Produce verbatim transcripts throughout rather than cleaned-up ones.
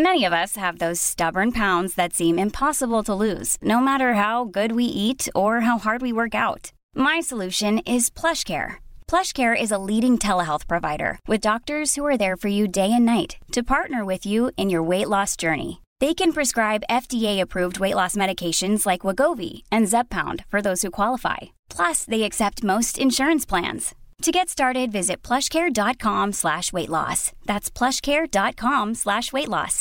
Many of us have those stubborn pounds that seem impossible to lose, no matter how good we eat or how hard we work out. My solution is PlushCare. PlushCare is a leading telehealth provider with doctors who are there for you day and night to partner with you in your weight loss journey. They can prescribe F D A-approved weight loss medications like Wegovy and Zepbound for those who qualify. Plus, they accept most insurance plans. To get started, visit plushcare.com slash weight loss. That's plushcare.com slash weight loss.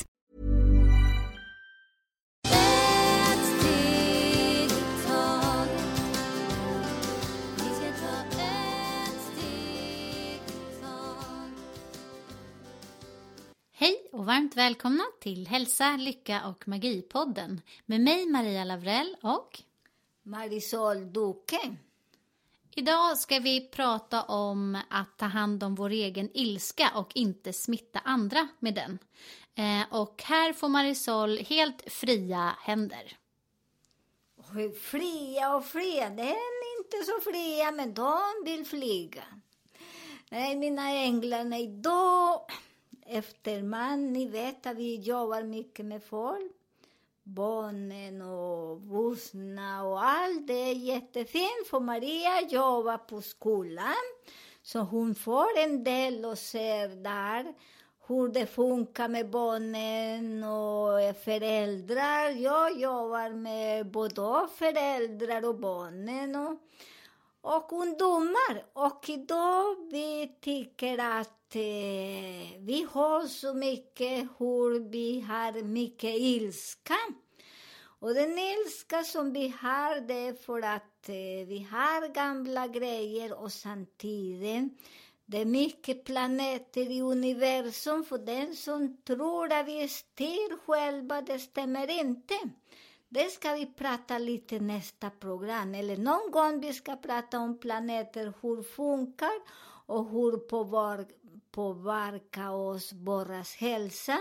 Hej och varmt välkomna till Hälsa, Lycka och Magi-podden med mig Maria Lavrell och Marisol Duque. Idag ska vi prata om att ta hand om vår egen ilska och inte smitta andra med den. Eh, och här får Marisol helt fria händer. Fria och fria, det är inte så fria, men de vill flyga. Nej, mina änglar, nej, då efter man, ni vet att vi jobbar mycket med folk. Barnen och vuxna och allt, det är jättefint för Maria jobbar på skolan. Så hon får en del och ser där hur det funkar med barnen och föräldrar. Jag jobbar med både föräldrar och barnen och, och ungdomar. Och idag vi tycker att eh, vi har så mycket hur vi har mycket ilska. Och den ilska som vi har, det är för att eh, vi har gamla grejer och samtidigt det är mycket planeter i universum. För den som tror att vi styr själva, det stämmer inte. Det ska vi prata lite nästa program. Eller någon gång vi ska prata om planeter, hur funkar och hur påverkar påverka oss, våras hälsa.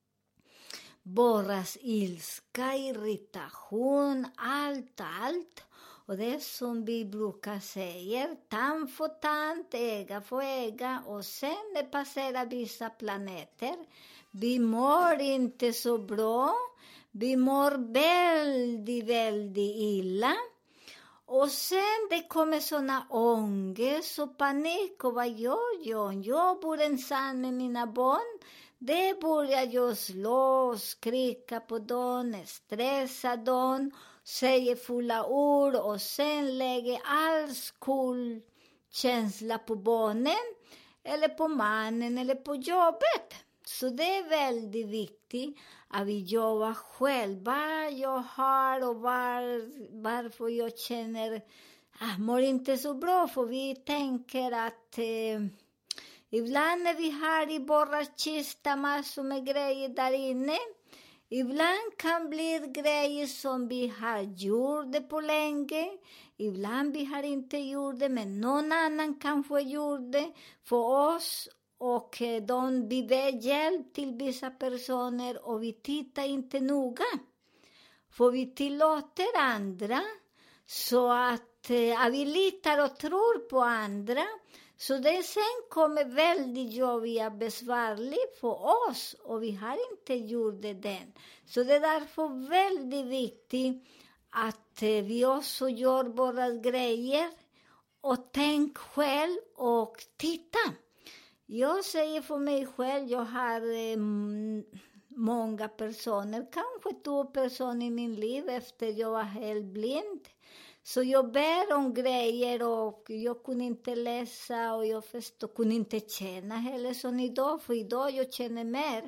Våras ilska, irritation, allt, allt. Och det är som vi brukar säga, tand för tand, öga för öga. Och sen det passerar vissa planeter. Vi mår inte så bra. Vi mår väldigt, väldigt illa. Och sen det kommer såna ångest och panik. Och vad gör jag? Jag bor ensam med mina barn. Det börjar jag slå, skrika på dem, stressa dem, säger fulla ord och sen lägger all skuldkänsla på barnen eller på mannen eller på jobbet. Så det är väldigt viktigt att vi jobbar själva. Jag har och var, varför jag känner att mår inte så bra. För vi tänker att eh, ibland när vi har i våra kista massor med grejer där inne. Ibland kan bli grejer som vi har gjort det på länge. Ibland vi har inte gjort det, men någon annan kanske gjort det för oss. Och de vi ber hjälp till vissa personer och vi tittar inte noga. För vi tillåter andra så att, att vi litar och tror på andra. Så det sen kommer väldigt jobbiga besvärligt för oss och vi har inte gjort det den. Så det är därför väldigt viktigt att vi också gör våra grejer och tänk själv och titta. Jag säger för mig själv, jag har eh, många personer, kanske två personer i min liv efter jag var helt blind. Så jag ber om grejer och jag kunde inte läsa och jag förstod, kunde inte känna heller som idag. För idag jag känner mer.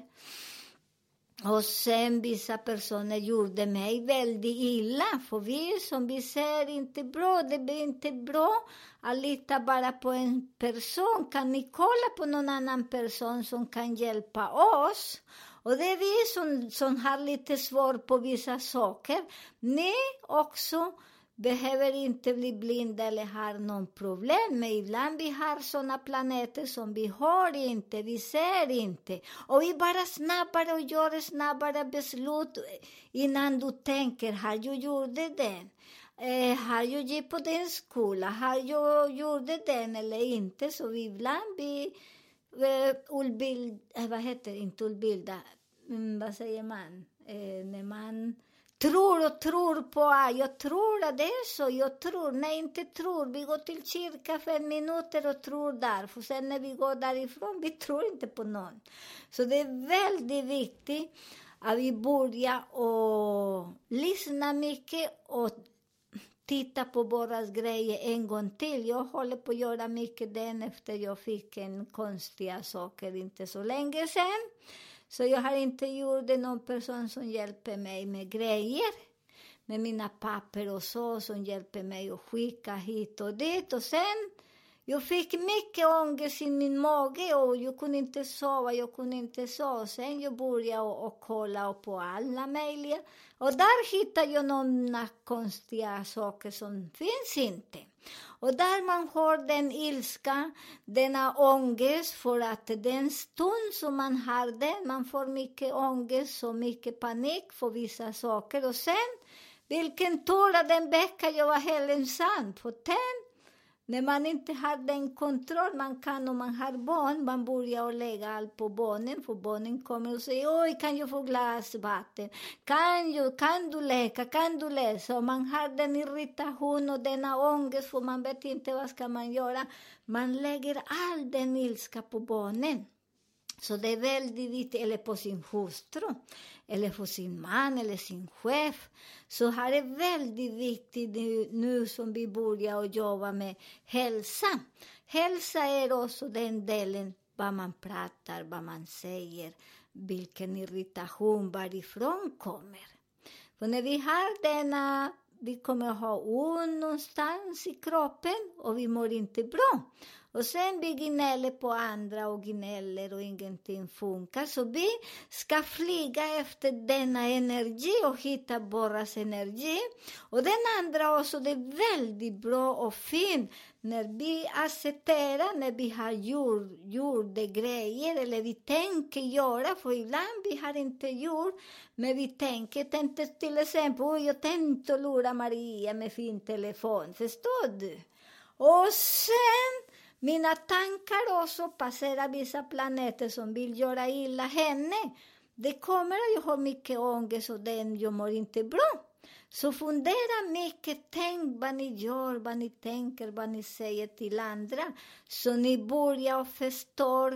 Och sen vissa personer gjorde mig väldigt illa. För vi som vi ser inte bra, det blir inte bra att lita bara på en person. Kan ni kolla på någon annan person som kan hjälpa oss? Och det är vi som, som har lite svårt på vissa saker. Ni också behöver inte bli blinda eller ha någon problem. Men ibland vi har såna planeter som vi har inte, vi ser inte. Och vi bara snabbare och gör snabbare beslut innan du tänker, har jag gjort det? Eh, har jag gått på den skola? Har jag gjort den eller inte? Så vi ibland vi eh, utbild, eh, vad heter det? Inte utbilda. mm, vad säger man, eh, när man tror och tror på, ah, jag tror att det är så, jag tror, nej inte tror, vi går till kyrka fem minuter och tror där, för sen när vi går därifrån, vi tror inte på någon. Så det är väldigt viktigt att vi börjar och lyssna mycket och titta på våra grejer en gång till. Jag håller på att göra mycket den efter jag fick en konstiga saker inte så länge sedan. Så jag har inte gjort det någon person som hjälper mig med grejer. Med mina papper och så som hjälper mig att skicka hit och dit. Och sen, jag fick mycket ångest i min mage och jag kunde inte sova, jag kunde inte sova. Sen jag började och, och kolla på alla möjliga. Och där hittade jag några konstiga saker som finns inte. Och där man har den ilska, denna ångest, för att den stund som man har den, man får mycket ångest och mycket panik för vissa saker. Och sen, vilken tur att den vecka jag var helt ensam. För den, när man inte har den kontroll man kan om man har barn, man börjar att lägga allt på barnen, för barnen kommer och säger, oj, kan jag få glas vatten? Kan, jag, kan du leka? Kan du läsa? Och man har den irritation och denna ångest, för man vet inte vad ska man göra. Man lägger all den ilska på barnen. Så det är väldigt viktigt, eller på sin hustru, eller på sin man, eller sin chef. Så här är det väldigt viktigt nu, nu som vi börjar att jobba med hälsa. Hälsa är också den delen, vad man pratar, vad man säger, vilken irritation varifrån kommer. För när vi har denna, vi kommer att ha ont någonstans i kroppen och vi mår inte bra. Och sen vi gnäller på andra och gnäller och ingenting funkar. Så vi ska flyga efter denna energi och hitta våras energi. Och den andra också, det är väldigt bra och fint när vi accepterar, när vi har gjort, gjort det grejer eller vi tänker göra. För ibland vi har inte gjort, men vi tänker, tänkte till exempel, oh, jag tänkte lura Maria med fin telefon, förstår du? Och sen mina tankar också passerar vissa planeter som vill göra illa henne. Det kommer att jag har mycket ångest och den jag mår inte bra. Så fundera mycket, tänk vad ni gör, vad ni tänker, vad ni säger till andra. Så ni börjar och förstår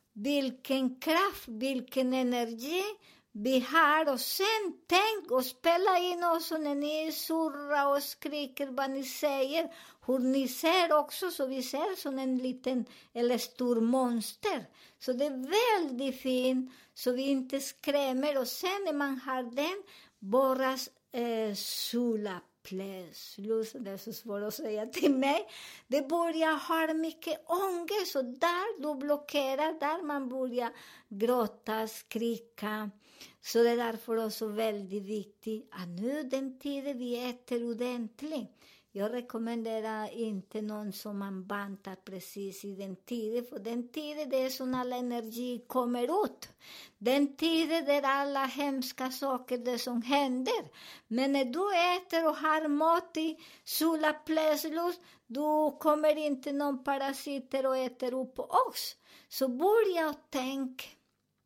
vilken kraft, vilken energi vi har. Och sen tänk och spela in också när ni surrar och skriker vad ni säger. Hur ni ser också, så vi ser som en liten eller stor monster. Så det är väldigt fint, så vi inte skrämmer. Och sen när man har den, bara eh, sula plötsligt, det är så svårt att säga till mig. Det börjar ha mycket ångest och där du blockerar, där man börjar gråta, skrika. Så det är därför också väldigt viktigt att nu den tiden vi äter ordentligt. Jag rekommenderar inte någon som man bantar precis i den tiden. För den tiden det är som alla energi kommer ut. Den tiden där alla hemska saker det som händer. Men när du äter och har mat i sola plötsligt, då kommer inte någon parasiter och äter upp på oss. Så börja och tänk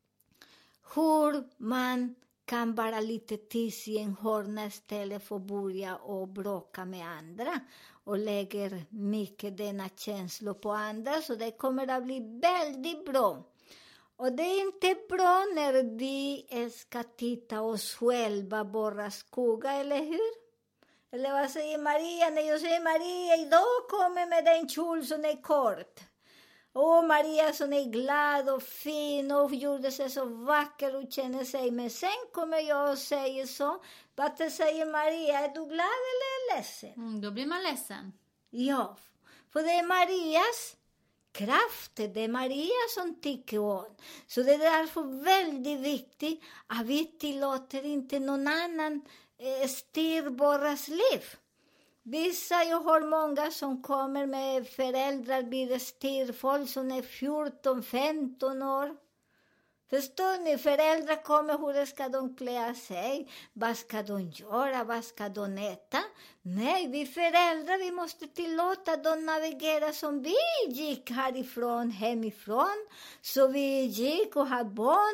hur man kan vara lite tids i en hörna istället för att börja och bråka med andra. Och lägger mycket denna känsla på andra. Så det kommer att bli väldigt bra. Och det är inte bra när vi ska titta oss själva, våra skugga, eller hur? Eller vad säger Maria? När jag säger Maria, idag kommer med den kjol som är kort. Åh, Maria som är glad och fin och gjorde sig så vacker och känner sig. Men sen kommer jag och säger så. Vad säger Maria? Är du glad eller ledsen? Mm, då blir man ledsen. Ja, för det är Marias kraft. Det är Maria som tycker om. Så det är därför väldigt viktigt att vi tillåter inte någon annan eh, styr våras liv. Vissa, jag har många som kommer med föräldrar vid styr, folk som är fjorton femton år. Förstår ni? Föräldrar kommer, hur ska de klä sig? Vad ska de göra? Vad ska de äta? Nej, vi föräldrar, vi måste tillåta dem navigera som vi gick härifrån, hemifrån. Så vi gick och hade barn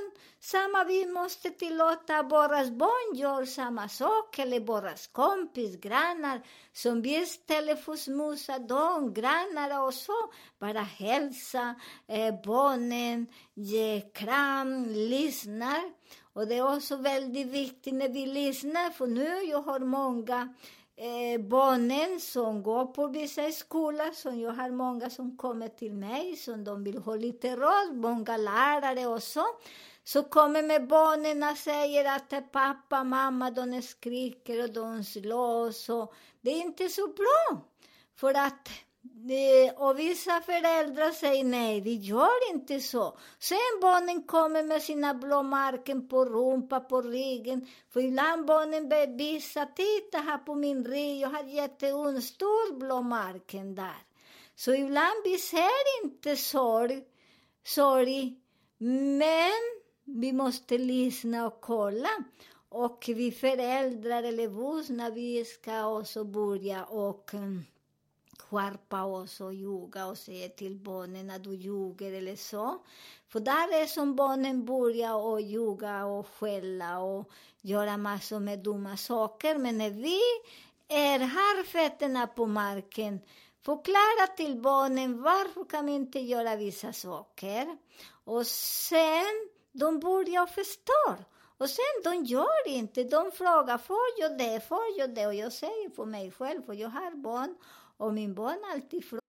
Samma vi måste tillåta våra barn gör samma sak, eller våra kompis, grannar, som vi istället för smusa dem, grannar och så, bara hälsa eh, barnen, ge kram, lyssnar. Och det är också väldigt viktigt när vi lyssnar, för nu jag har många eh, barnen som går på vissa skolor, som jag har många som kommer till mig, som de vill ha lite råd, många lärare och så. Så kommer med barnen och säger att pappa, mamma, de skriker och de slår. Så det är inte så bra. För att, och vissa föräldrar säger nej, vi gör inte så. Sen barnen kommer med sina blåmärken på rumpa, på ryggen. För ibland barnen visar, titta här på min rygg, jag har jätteont, stor blåmärken där. Så ibland vi ser inte sorg, sorg, men vi måste lyssna och kolla. Och vi föräldrar eller vuxna, vi ska också börja och um, skärpa oss och ljuga och säga till barnen att du ljuger eller så. För där är som barnen börjar och ljuga och skälla och göra massor med dumma saker. Men när vi är har fötterna på marken, förklara till barnen varför kan vi inte göra vissa saker. Och sen de börjar förstå. Och sen de gör inte. De frågar, får jag det, får jag det? Och jag säger för mig själv, för jag har barn. Och min barn alltid frågar.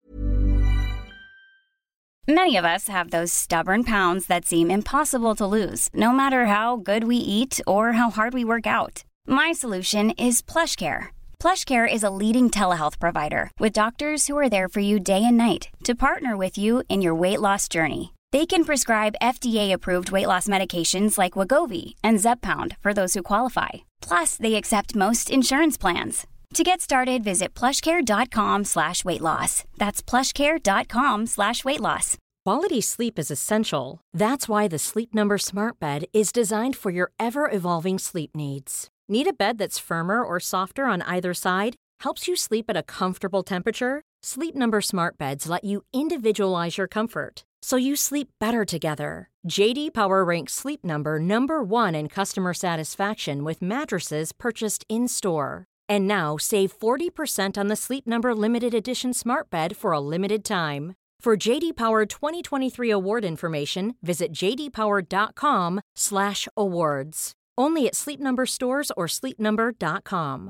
Many of us have those stubborn pounds that seem impossible to lose, no matter how good we eat or how hard we work out. My solution is PlushCare. PlushCare is a leading telehealth provider with doctors who are there for you day and night to partner with you in your weight loss journey. They can prescribe F D A-approved weight loss medications like Wegovy and Zepbound for those who qualify. Plus, they accept most insurance plans. To get started, visit plushcare.com slash weight loss. That's plushcare.com slash weight loss. Quality sleep is essential. That's why the Sleep Number Smart Bed is designed for your ever-evolving sleep needs. Need a bed that's firmer or softer on either side? Helps you sleep at a comfortable temperature? Sleep Number Smart Beds let you individualize your comfort, so you sleep better together. J D Power ranks Sleep Number number one in customer satisfaction with mattresses purchased in-store. And now, save forty percent on the Sleep Number Limited Edition Smart Bed for a limited time. For J D Power twenty twenty-try award information, visit jdpower.com slash awards. Only at Sleep Number stores or sleep number dot com.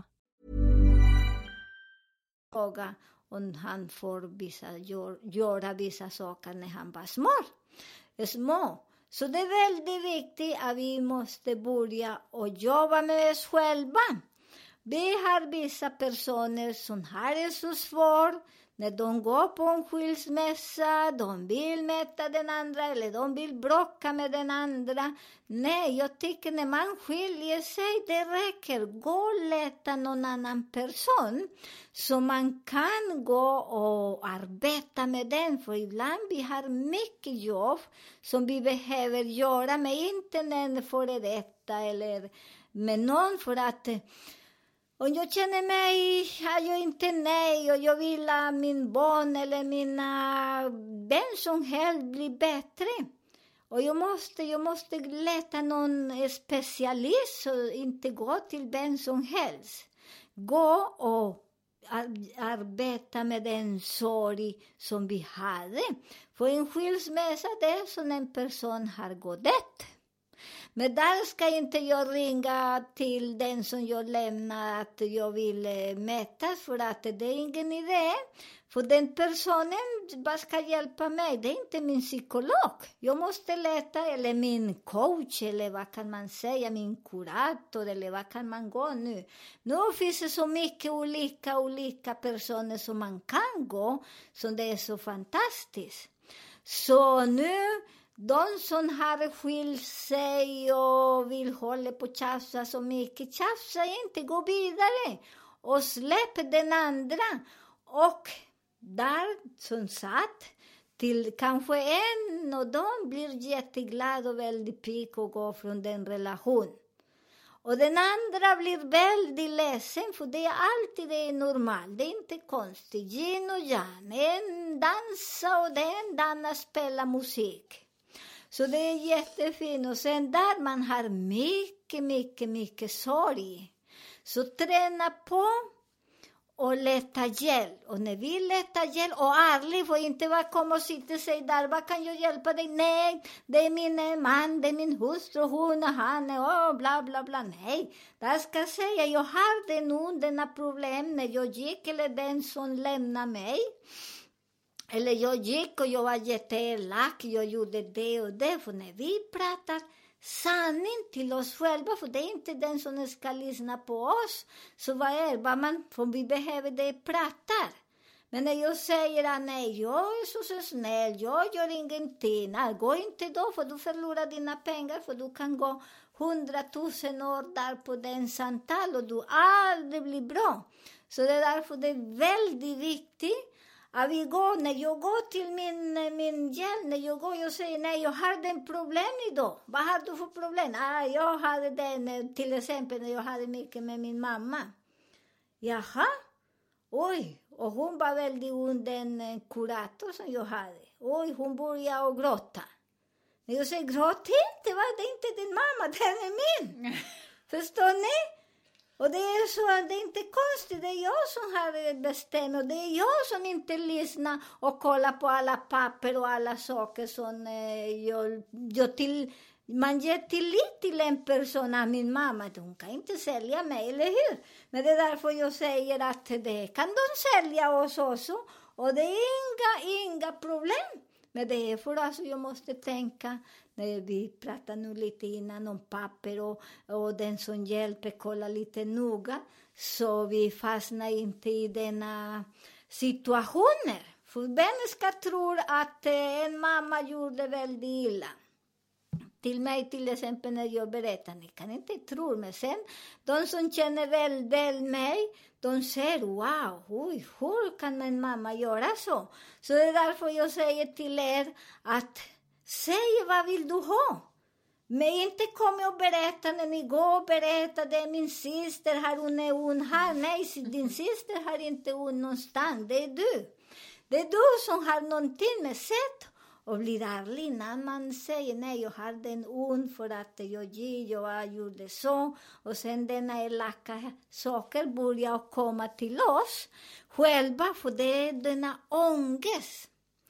Om han får vissa, gör, göra vissa saker när han var små. små. Så det är väldigt viktigt att vi måste börja och jobba med oss själva. Vi har vissa personer som har det så svårt. När de går på en skilsmässa, de vill mäta den andra eller de vill bråka med den andra. Nej, jag tycker när man skiljer sig, det räcker. Gå och leta någon annan person så man kan gå och arbeta med den. För ibland vi har mycket jobb som vi behöver göra med internet för detta eller med någon för att... Om jag känner mig, att jag inte nej och jag vill att min barn eller mina vän som helst blir bättre. Och jag måste, jag måste leta någon specialist och inte gå till vem som helst. Gå och ar- arbeta med den sorg som vi hade. För en skilsmässa det är som en person har gått dött. Men där ska inte jag ringa till den som jag lämnar att jag vill mätas för att det är ingen idé. För den personen bara ska hjälpa mig, det är inte min psykolog. Jag måste leta, eller min coach, eller vad kan man säga, min kurator, eller vad kan man gå nu. Nu finns det så mycket olika, olika personer som man kan gå, så det är så fantastiskt. Så nu... De som har skilt sig och vill hålla på och tjafsa så mycket, tjafsa inte, gå vidare och släpp den andra. Och där som satt till kanske en och de blir jätteglad och väldigt pigg och går från den relation. Och den andra blir väldigt ledsen, för det är alltid det är normalt, det är inte konstigt. Yin och yang, en dansa och den dansa spela musik. Så det är jättefint. Och sen där man har mycket, mycket, mycket sorg. Så träna på och leta hjälp. Och när vi letar hjälp, och ärligt, får inte bara komma och sitta och säga där, vad kan jag hjälpa dig? Nej, det är min man, det är min hustru, hon och han, och bla bla bla. Nej, där ska jag säga, jag hade nog denna problem när jag gick, eller den som lämnade mig. Eller jag gick och jag var jätteelak, jag gjorde det och det. För när vi pratar sanning till oss själva, för det är inte den som ska lyssna på oss. Så vad är vad man, för vi behöver det pratar. Men när jag säger att nej, jag är så, så snäll, jag gör ingenting. Nej, gå inte då, för du förlorar dina pengar, för du kan gå hundratusen år där på den samtal och du aldrig blir bra. Så det är därför det är väldigt viktigt. Att vi går, när jag går till min, min hjälp, när jag går och säger nej, jag har en problem idag. Vad har du för problem? Ah, jag hade den, till exempel när jag hade mycket med min mamma. Jaha, oj, och hon var väldigt ond, den kurator som jag hade. Oj, hon började att gråta. När jag säger gråt inte, va? Det är inte din mamma, den är min. Förstår ni? Och det är så, det är inte konstigt, det är jag som har bestämt, och det är jag som inte lyssnar och kollar på alla papper och alla saker som eh, jag, jag till, man ger tillit till en person, min mamma, hon kan inte sälja mig, eller hur? Men det är därför jag säger att det kan de sälja oss också, och det är inga, inga problem. Men det är för att jag måste tänka, när vi pratar nu lite innan om papper och, och den som hjälper kolla lite noga, så vi fastnar inte i denna situationer. För vem ska tro att en mamma gjorde väldigt illa? Till mig till exempel när jag berättar, ni kan inte tro, men sen de som känner väl, väl mig, de säger wow, oj, hur kan en mamma göra så? Så det är därför jag säger till er att säg vad vill du ha? Men inte kom och berätta när ni går och berättar, det är min syster här, hon är hon här. Nej, din syster har inte hon någonstans, det är du. Det är du som har någonting med sätt. Och blir ärlig när man säger nej, jag har den ond för att jag gick, jag gjorde så. Och sen denna elaka saker börjar komma till oss själva, för det är denna ångest.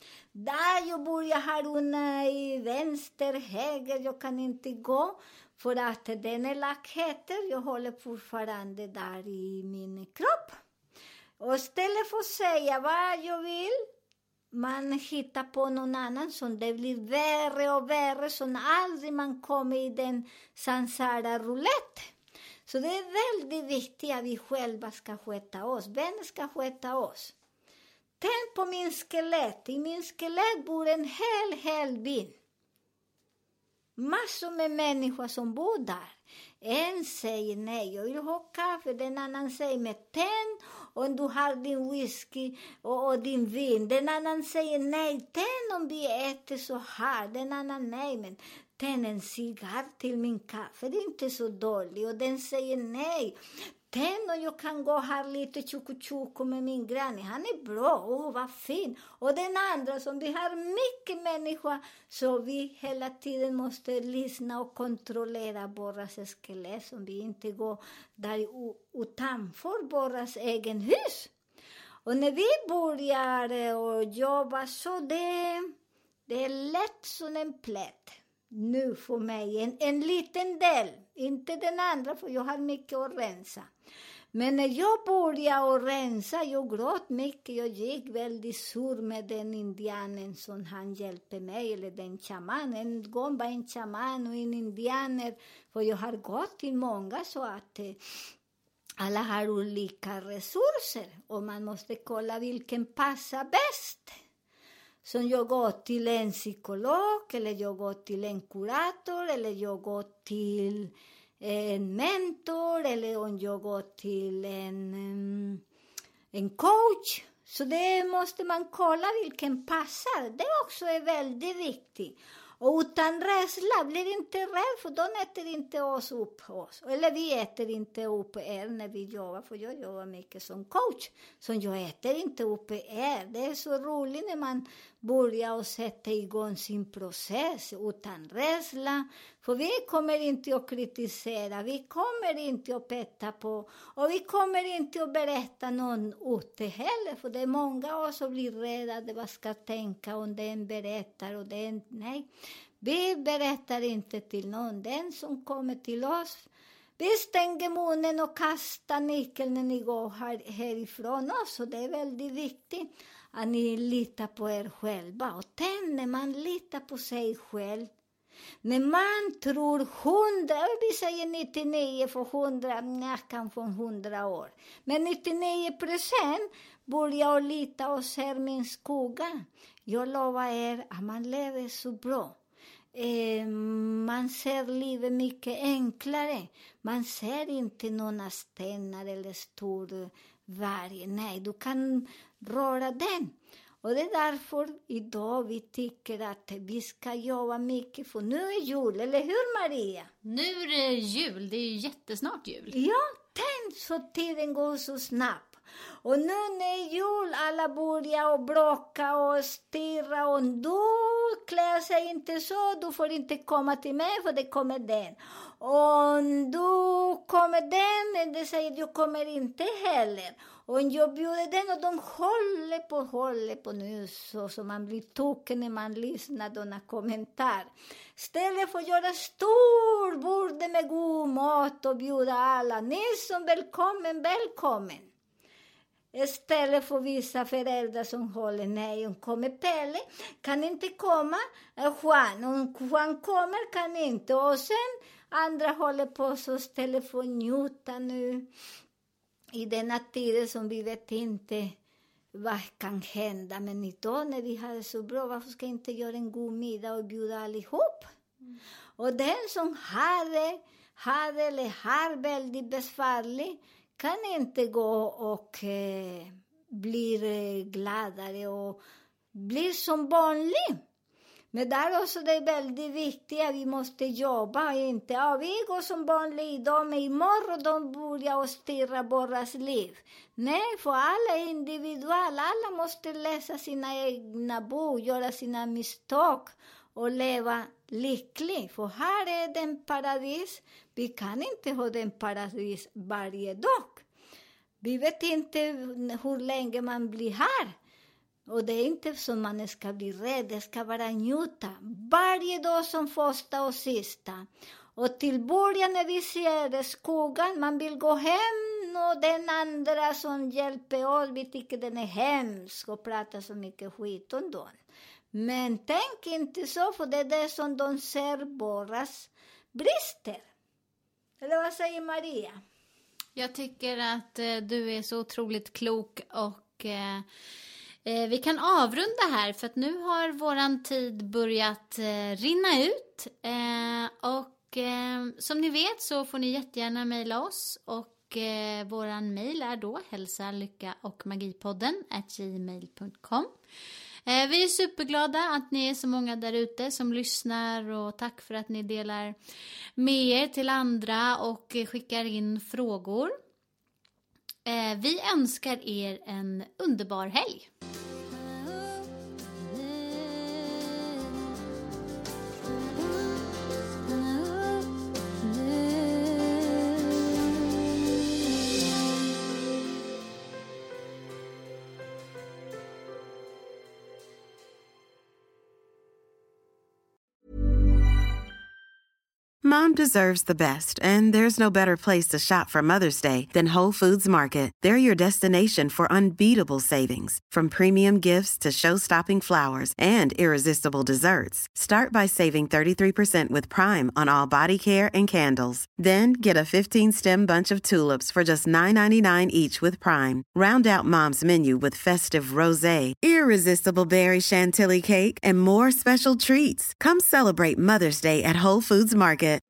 Där jag börjar haruna i vänster, höger, jag kan inte gå. För att den elakheten, jag håller fortfarande där i min kropp. Och istället för att säga vad jag vill, man hittar på någon annan som det blir värre och värre, så aldrig man kommer i den sansara roulette. Så det är väldigt viktigt att vi själva ska sköta oss. Vem ska sköta oss? Tänk på min skelett. I min skelett bor en hel, hel bin. Massor med människor som bor där. En säger nej, jag vill ha kaffe. Den annan säger med tenn. Och du har din whisky och, och din vin. Den annan säger nej, tenn om vi äter så här. Den annan nej, men tenn en cigarr till min kaffe. Det är inte så dåligt. Och den säger nej. Tenn och jag kan gå här lite tjoko-tjoko med min granne. Han är bra, åh oh, vad fin. Och den andra som vi har mycket människor. Så vi hela tiden måste lyssna och kontrollera våra skelett. Som vi inte går där utanför våras egen hus. Och när vi börjar och jobba så det, det är lätt som en plätt. Nu för mig en, en liten del, inte den andra, för jag har mycket att rensa. Men när jag började att rensa, jag gråt mycket, jag gick väldigt sur med den indianen som han hjälpte mig, eller den shaman. En gång var en shaman och en indianer, för jag har gått till många så att eh, alla har olika resurser och man måste kolla vilken passar bäst. Så jag går till en psykolog, eller jag går till en kurator, eller jag går till en mentor, eller om jag går till en, en coach. Så det måste man kolla vilken passar. Det också är väldigt viktigt. Och utan rädsla, blir inte rädd, för de äter inte oss upp oss. Eller vi äter inte upp er när vi jobbar, för jag jobbar mycket som coach. Så jag äter inte upp er. Det är så roligt när man börjar och sätta igång sin process utan rädsla. För vi kommer inte att kritisera, vi kommer inte att peta på. Och vi kommer inte att berätta någon ute heller. För det är många av oss som blir rädda vad ska tänka om den berättar och den, nej. Vi berättar inte till någon. Den som kommer till oss, vi stänger munnen och kastar nyckeln när ni går här, härifrån oss. Och det är väldigt viktigt att ni litar på er själva. Och tänk när man litar på sig själv. När man tror hundra, vi säger nittionio för hundra, nej, kanske hundra år. Men nittionio procent börjar lita och ser min skugga. Jag lovar er att man lever så bra. Eh, man ser livet mycket enklare. Man ser inte några stenar eller stor varg. Nej, du kan röra den. Och det är därför idag vi tycker att vi ska jobba mycket. För nu är jul, eller hur Maria? Nu är det jul, det är ju jättesnart jul. Ja, tänk så tiden går så snabbt. Och nu när jul alla börjar och bråka och stirra. Och du klär sig inte så, du får inte komma till mig för det kommer den. Och du kommer den, men det säger jag kommer inte heller. Och jag bjuder den och de håller på, håller på nu så, så man blir token när man lyssnar på några kommentarer. Istället för att göra stor bord med god mat och bjuda alla. Ni som välkommen, välkommen. Istället för vissa föräldrar som håller nej, om kommer Pelle, kan inte komma. Juan, om Juan kommer kan inte. Och sen andra håller på så istället för att njuta nu. I denna tid som vi vet inte vad kan hända. Men idag när vi har det så bra, varför ska inte göra en god middag och bjuda allihop? Mm. Och den som har det, har det eller har väldigt besvärligt kan inte gå och eh, blir eh, gladare och blir som vanlig. Men där också det är väldigt viktigt att vi måste jobba. Inte, ja, vi går som vanligt idag, men imorgon de börjar och styra våras liv. Nej, för alla är individuella. Alla måste läsa sina egna bok, göra sina misstag och leva lycklig. För här är den paradis. Vi kan inte ha den paradis varje dag. Vi vet inte hur länge man blir här. Och det är inte så man ska bli rädd, det ska vara njuta. Varje dag som första och sista. Och till början när vi ser skogen, man vill gå hem och den andra som hjälper oss, vi tycker den är hemsk och pratar så mycket skit om dem. Men tänk inte så, för det är det som de ser våras brister. Eller vad säger Maria? Jag tycker att eh, du är så otroligt klok och... Eh... Vi kan avrunda här för att nu har våran tid börjat eh, rinna ut. Eh, och eh, som ni vet så får ni jättegärna mejla oss. Och eh, våran mejl är då hälsa, lycka och magipodden at gmail punkt com. Eh, vi är superglada att ni är så många där ute som lyssnar. Och tack för att ni delar med er till andra och eh, skickar in frågor. Eh, vi önskar er en underbar helg. Mom deserves the best, and there's no better place to shop for Mother's Day than Whole Foods Market. They're your destination for unbeatable savings, from premium gifts to show-stopping flowers and irresistible desserts. Start by saving thirty-three percent with Prime on all body care and candles. Then get a fifteen-stem bunch of tulips for just nine ninety-nine each with Prime. Round out Mom's menu with festive rosé, irresistible berry chantilly cake, and more special treats. Come celebrate Mother's Day at Whole Foods Market.